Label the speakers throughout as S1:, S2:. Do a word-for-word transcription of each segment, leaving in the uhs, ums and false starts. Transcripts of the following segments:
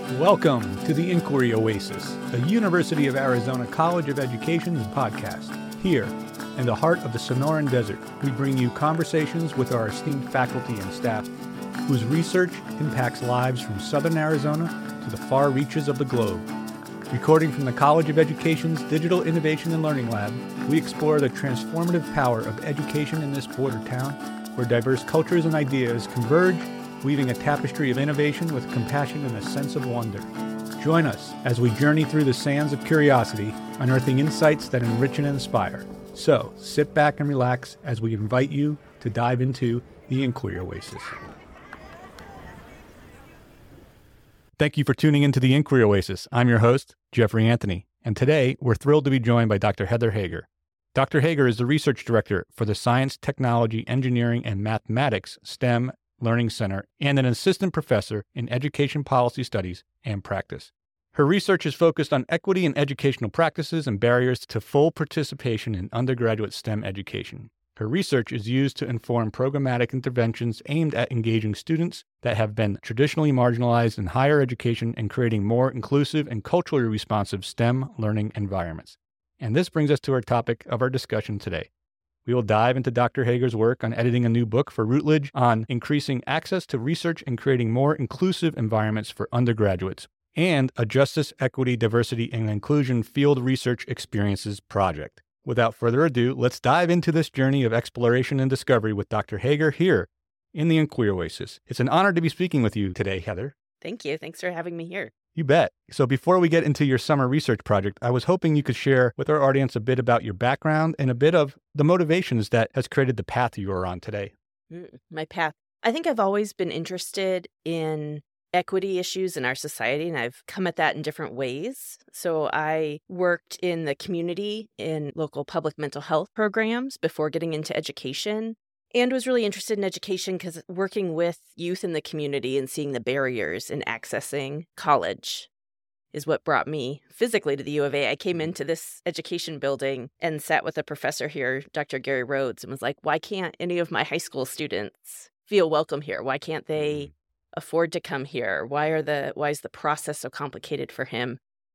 S1: Welcome to the Inquiry Oasis, a University of Arizona College of Education's podcast. Here, in the heart of the Sonoran Desert, we bring you conversations with our esteemed faculty and staff whose research impacts lives from southern Arizona to the far reaches of the globe. Recording from the College of Education's Digital Innovation and Learning Lab, we explore the transformative power of education in this border town, where diverse cultures and ideas converge, weaving a tapestry of innovation with compassion and a sense of wonder. Join us as we journey through the sands of curiosity, unearthing insights that enrich and inspire. So, sit back and relax as we invite you to dive into the Inquiry Oasis. Thank you for tuning into the Inquiry Oasis. I'm your host, Jeffrey Anthony, and today we're thrilled to be joined by Doctor Heather Hager. Doctor Hager is the Research Director for the Science, Technology, Engineering, and Mathematics STEM Learning Center and an Assistant Professor in Education Policy Studies and Practice. Her research is focused on equity in educational practices and barriers to full participation in undergraduate STEM education. Her research is used to inform programmatic interventions aimed at engaging students that have been traditionally marginalized in higher education and creating more inclusive and culturally responsive STEM learning environments. And this brings us to our topic of our discussion today. We will dive into Doctor Hager's work on editing a new book for Routledge on increasing access to research and creating more inclusive environments for undergraduates, and a Justice, Equity, Diversity, and Inclusion Field Research Experiences project. Without further ado, let's dive into this journey of exploration and discovery with Doctor Hager here in the Inquiry Oasis. It's an honor to be speaking with you today, Heather.
S2: Thank you. Thanks for having me here.
S1: You bet. So before we get into your summer research project, I was hoping you could share with our audience a bit about your background and a bit of the motivations that has created the path you are on today.
S2: Mm, my path. I think I've always been interested in equity issues in our society, and I've come at that in different ways. So I worked in the community in local public mental health programs before getting into education, and was really interested in education because working with youth in the community and seeing the barriers in accessing college is what brought me physically to the U of A. I came into this education building and sat with a professor here, Doctor Gary Rhodes, and was like, why can't any of my high school students feel welcome here? Why can't they afford to come here? Why are the why is the process so complicated for him?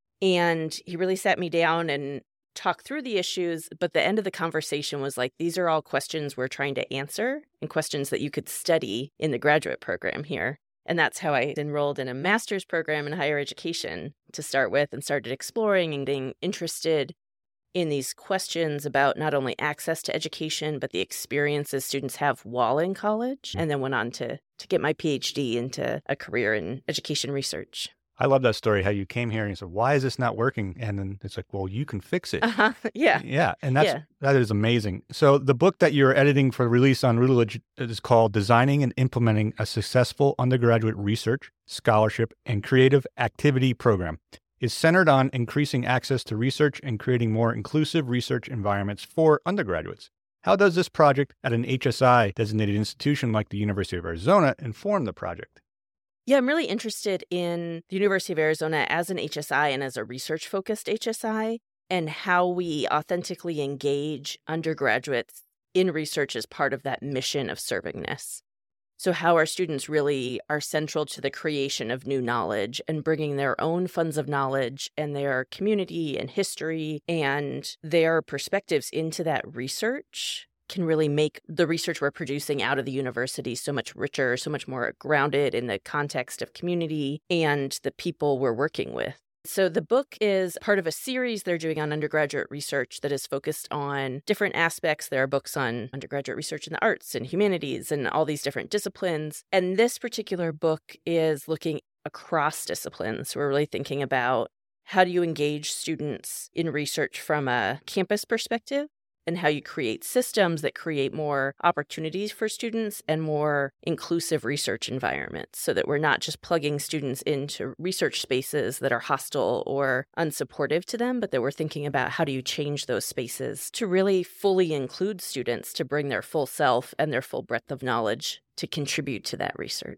S2: And he really sat me down and talked through the issues, but the end of the conversation was like, these are all questions we're trying to answer and questions that you could study in the graduate program here. And that's how I enrolled in a master's program in higher education to start with, and started exploring and getting interested in these questions about not only access to education, but the experiences students have while in college, and then went on to, to get my P H D into a career in education research.
S1: I love that story, how you came here and you said, why is this not working? And then it's like, well, you can fix it.
S2: Uh-huh. Yeah.
S1: Yeah. And that's,
S2: yeah.
S1: that is amazing. So the book that you're editing for release on Routledge is called Designing and Implementing a Successful Undergraduate Research, Scholarship, and Creative Activity Program. Is centered on increasing access to research and creating more inclusive research environments for undergraduates. How does this project at an H S I designated institution like the University of Arizona inform the project?
S2: Yeah, I'm really interested in the University of Arizona as an H S I and as a research-focused H S I, and how we authentically engage undergraduates in research as part of that mission of servingness. So how our students really are central to the creation of new knowledge and bringing their own funds of knowledge and their community and history and their perspectives into that research can really make the research we're producing out of the university so much richer, so much more grounded in the context of community and the people we're working with. So the book is part of a series they're doing on undergraduate research that is focused on different aspects. There are books on undergraduate research in the arts and humanities and all these different disciplines. And this particular book is looking across disciplines. We're really thinking about how do you engage students in research from a campus perspective, and how you create systems that create more opportunities for students and more inclusive research environments, so that we're not just plugging students into research spaces that are hostile or unsupportive to them, but that we're thinking about how do you change those spaces to really fully include students to bring their full self and their full breadth of knowledge to contribute to that research.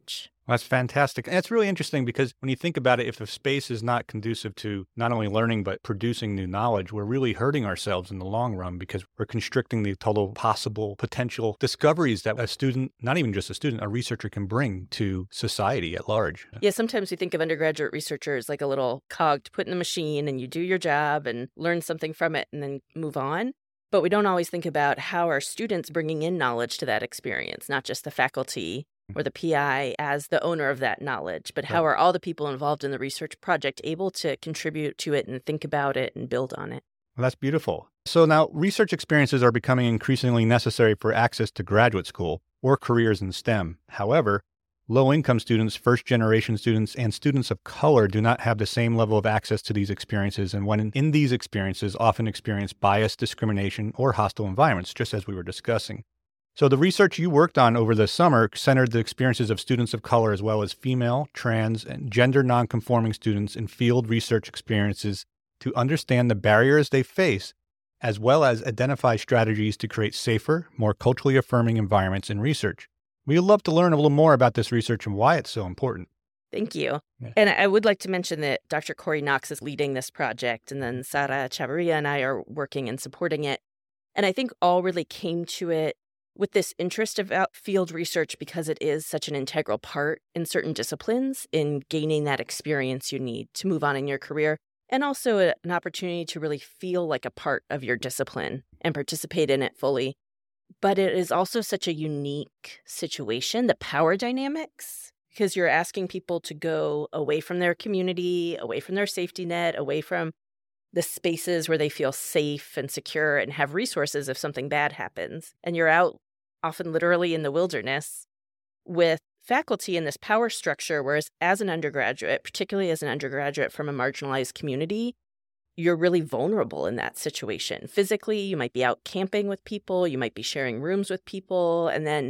S1: That's fantastic. And it's really interesting because when you think about it, if the space is not conducive to not only learning, but producing new knowledge, we're really hurting ourselves in the long run because we're constricting the total possible potential discoveries that a student, not even just a student, a researcher can bring to society at large.
S2: Yeah, sometimes we think of undergraduate researchers like a little cog to put in the machine and you do your job and learn something from it and then move on. But we don't always think about how are students bringing in knowledge to that experience, not just the faculty or the P I as the owner of that knowledge, but how are all the people involved in the research project able to contribute to it and think about it and build on it?
S1: Well, that's beautiful. So now research experiences are becoming increasingly necessary for access to graduate school or careers in STEM. However, low-income students, first-generation students, and students of color do not have the same level of access to these experiences, and when in these experiences often experience bias, discrimination, or hostile environments, just as we were discussing. So the research you worked on over the summer centered the experiences of students of color as well as female, trans, and gender nonconforming students in field research experiences to understand the barriers they face, as well as identify strategies to create safer, more culturally affirming environments in research. We'd love to learn a little more about this research and why it's so important.
S2: Thank you.
S1: Yeah.
S2: And I would like to mention that Doctor Corey Knox is leading this project, and then Sara Chavarria and I are working and supporting it. And I think all really came to it with this interest about field research because it is such an integral part in certain disciplines in gaining that experience you need to move on in your career, and also a, an opportunity to really feel like a part of your discipline and participate in it fully. But it is also such a unique situation, the power dynamics, because you're asking people to go away from their community, away from their safety net, away from the spaces where they feel safe and secure and have resources if something bad happens. And you're out often literally in the wilderness with faculty in this power structure, whereas as an undergraduate, particularly as an undergraduate from a marginalized community, you're really vulnerable in that situation. Physically, you might be out camping with people, you might be sharing rooms with people, and then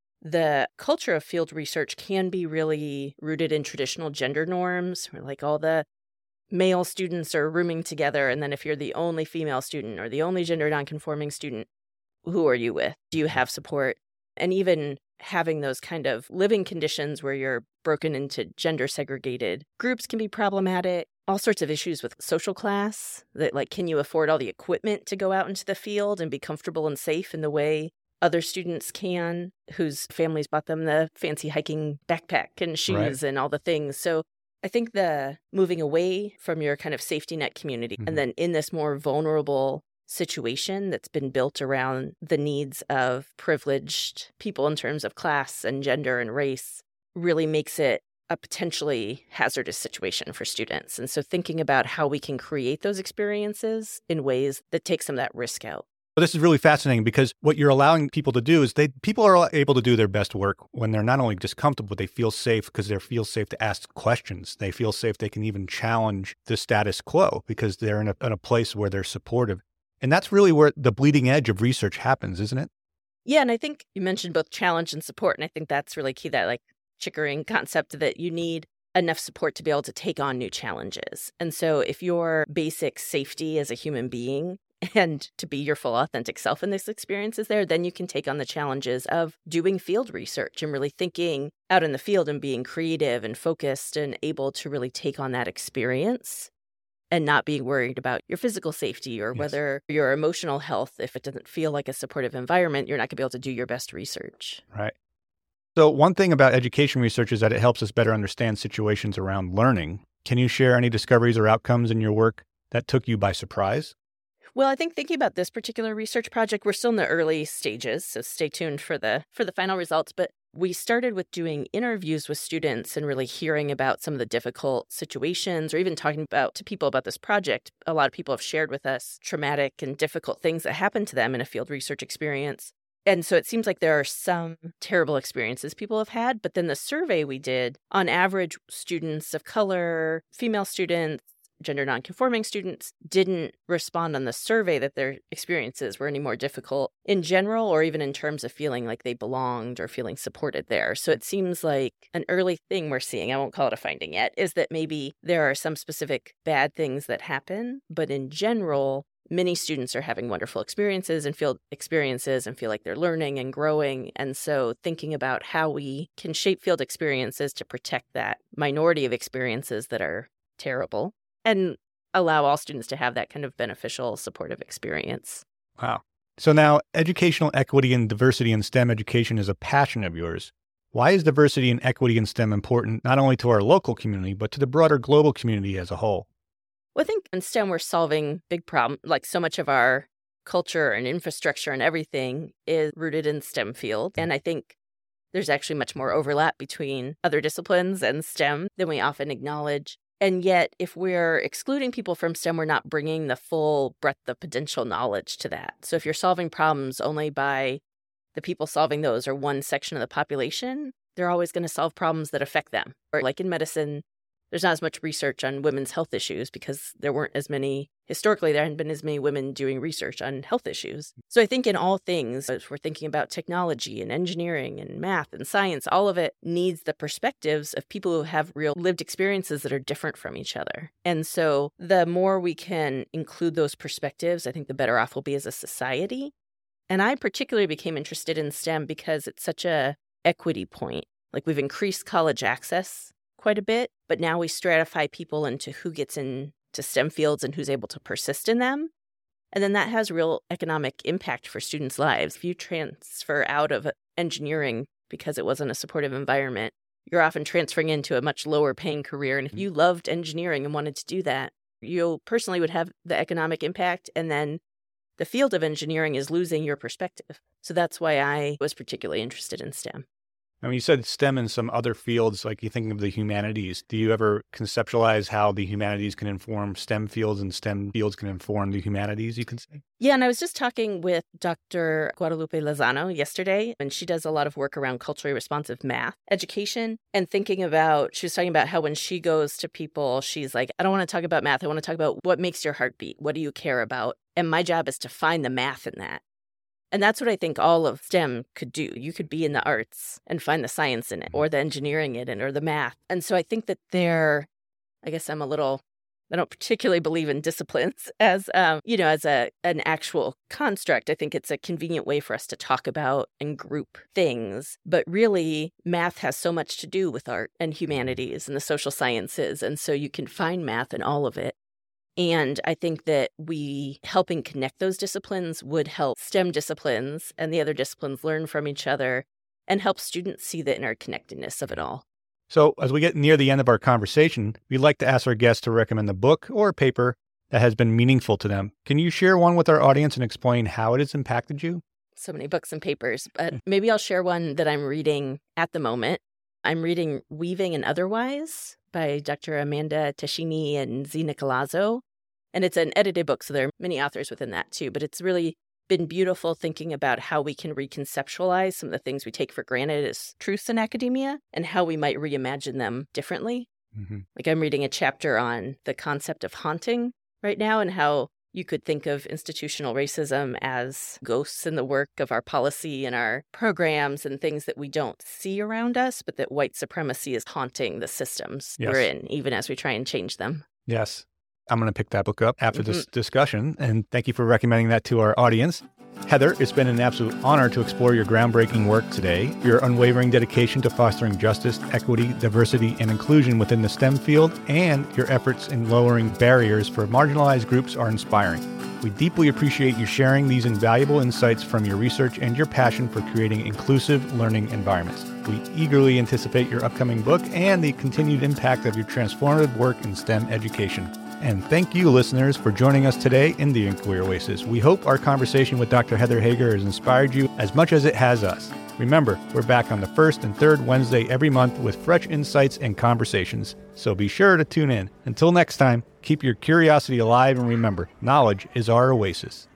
S2: the culture of field research can be really rooted in traditional gender norms, where like all the male students are rooming together, and then if you're the only female student or the only gender nonconforming student, who are you with? Do you have support? And even having those kind of living conditions where you're broken into gender segregated groups can be problematic. All sorts of issues with social class, that like, can you afford all the equipment to go out into the field and be comfortable and safe in the way other students can, whose families bought them the fancy hiking backpack and shoes right. and all the things. So I think the moving away from your kind of safety net community mm-hmm. and then in this more vulnerable situation that's been built around the needs of privileged people in terms of class and gender and race really makes it a potentially hazardous situation for students. And so thinking about how we can create those experiences in ways that take some of that risk out.
S1: Well, this is really fascinating because what you're allowing people to do is they people are able to do their best work when they're not only just comfortable, but they feel safe because they feel safe to ask questions. They feel safe they can even challenge the status quo because they're in a, in a place where they're supportive. And that's really where the bleeding edge of research happens, isn't it?
S2: Yeah, and I think you mentioned both challenge and support, and I think that's really key, that like Chickering concept that you need enough support to be able to take on new challenges. And so if your basic safety as a human being and to be your full authentic self in this experience is there, then you can take on the challenges of doing field research and really thinking out in the field and being creative and focused and able to really take on that experience and not being worried about your physical safety or yes. whether your emotional health. If it doesn't feel like a supportive environment, you're not going to be able to do your best research.
S1: Right. So one thing about education research is that it helps us better understand situations around learning. Can you share any discoveries or outcomes in your work that took you by surprise?
S2: Well, I think thinking about this particular research project, we're still in the early stages, so stay tuned for the for the final results. But we started with doing interviews with students and really hearing about some of the difficult situations or even talking about to people about this project. A lot of people have shared with us traumatic and difficult things that happened to them in a field research experience. And so it seems like there are some terrible experiences people have had. But then the survey we did, on average, students of color, female students, gender nonconforming students didn't respond on the survey that their experiences were any more difficult in general or even in terms of feeling like they belonged or feeling supported there. So it seems like an early thing we're seeing, I won't call it a finding yet, is that maybe there are some specific bad things that happen, but in general, many students are having wonderful experiences and field experiences and feel like they're learning and growing. And so thinking about how we can shape field experiences to protect that minority of experiences that are terrible and allow all students to have that kind of beneficial, supportive experience.
S1: Wow. So now educational equity and diversity in STEM education is a passion of yours. Why is diversity and equity in STEM important not only to our local community, but to the broader global community as a whole?
S2: Well, I think in STEM, we're solving big problems. Like so much of our culture and infrastructure and everything is rooted in STEM field. And I think there's actually much more overlap between other disciplines and STEM than we often acknowledge. And yet, if we're excluding people from STEM, we're not bringing the full breadth of potential knowledge to that. So if you're solving problems only by the people solving those or one section of the population, they're always going to solve problems that affect them. Or like in medicine, there's not as much research on women's health issues because there weren't as many, historically, there hadn't been as many women doing research on health issues. So I think in all things, as we're thinking about technology and engineering and math and science, all of it needs the perspectives of people who have real lived experiences that are different from each other. And so the more we can include those perspectives, I think the better off we'll be as a society. And I particularly became interested in STEM because it's such a equity point. Like we've increased college access quite a bit, but now we stratify people into who gets into STEM fields and who's able to persist in them. And then that has real economic impact for students' lives. If you transfer out of engineering because it wasn't a supportive environment, you're often transferring into a much lower paying career. And if you loved engineering and wanted to do that, you personally would have the economic impact. And then the field of engineering is losing your perspective. So that's why I was particularly interested in STEM.
S1: I mean, you said STEM in some other fields, like you think of the humanities. Do you ever conceptualize how the humanities can inform STEM fields and STEM fields can inform the humanities, you can say?
S2: Yeah, and I was just talking with Doctor Guadalupe Lozano yesterday, and she does a lot of work around culturally responsive math education and thinking about, she was talking about how when she goes to people, she's like, I don't want to talk about math. I want to talk about what makes your heart beat. What do you care about? And my job is to find the math in that. And that's what I think all of STEM could do. You could be in the arts and find the science in it or the engineering in it or the math. And so I think that they're, I guess I'm a little, I don't particularly believe in disciplines as, um, you know, as a an actual construct. I think it's a convenient way for us to talk about and group things. But really, math has so much to do with art and humanities and the social sciences. And so you can find math in all of it. And I think that we helping connect those disciplines would help STEM disciplines and the other disciplines learn from each other and help students see the interconnectedness of it all.
S1: So as we get near the end of our conversation, we'd like to ask our guests to recommend a book or a paper that has been meaningful to them. Can you share one with our audience and explain how it has impacted you?
S2: So many books and papers, but maybe I'll share one that I'm reading at the moment. I'm reading Weaving and Otherwise by Doctor Amanda Tashini and Z. Nicolazzo. And it's an edited book, so there are many authors within that too. But it's really been beautiful thinking about how we can reconceptualize some of the things we take for granted as truths in academia and how we might reimagine them differently. Mm-hmm. Like I'm reading a chapter on the concept of haunting right now and how you could think of institutional racism as ghosts in the work of our policy and our programs and things that we don't see around us, but that white supremacy is haunting the systems yes. we're in, even as we try and change them.
S1: Yes. I'm going to pick that book up after mm-hmm. this discussion, and thank you for recommending that to our audience. Heather, it's been an absolute honor to explore your groundbreaking work today. Your unwavering dedication to fostering justice, equity, diversity, and inclusion within the STEM field, and your efforts in lowering barriers for marginalized groups are inspiring. We deeply appreciate you sharing these invaluable insights from your research and your passion for creating inclusive learning environments. We eagerly anticipate your upcoming book and the continued impact of your transformative work in STEM education. And thank you, listeners, for joining us today in the Inquiry Oasis. We hope our conversation with Doctor Heather Hager has inspired you as much as it has us. Remember, we're back on the first and third Wednesday every month with fresh insights and conversations. So be sure to tune in. Until next time, keep your curiosity alive and remember, knowledge is our oasis.